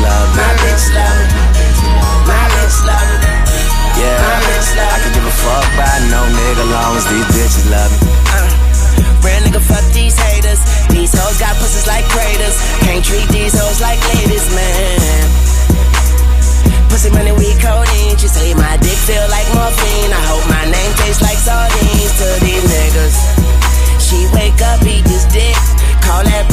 love me. My bitch love me. My bitch love me. Yeah, my bitch love me. I can give a fuck by no nigga long as these bitches love me.